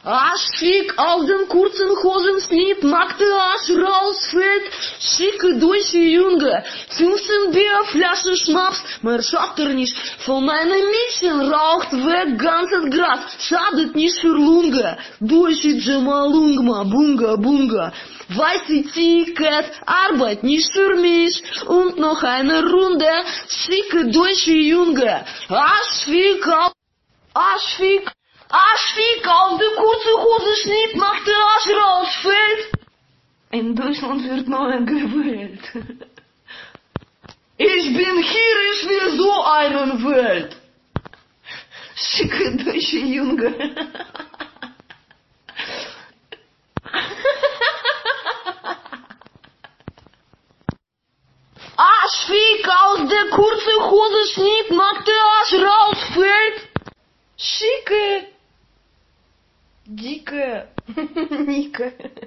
Schick aus den kurzen Hosen Slip, nackte Arsch rausfällt, schicke deutsche Junge, 15 Bierflaschen Schnaps, mehr schafft nicht, von einem Mädchen raucht weg ganzes Gras, schadet nicht für Lunge, deutsche Jamalungma, bunga bunga, weiße Ticket, Arbeit nicht für mich, und noch eine Runde, schicke deutsche Junge, Schick aus der kurzen Hose Schnitt, macht der Arsch rausfällt. In Deutschland wird neu gewählt. Ich bin hier, ich will so einen Welt. Schicke deutsche Junge. Schick aus der kurzen Hose Schnitt, macht der Arsch rausfällt. Schicke, dicke, Nike.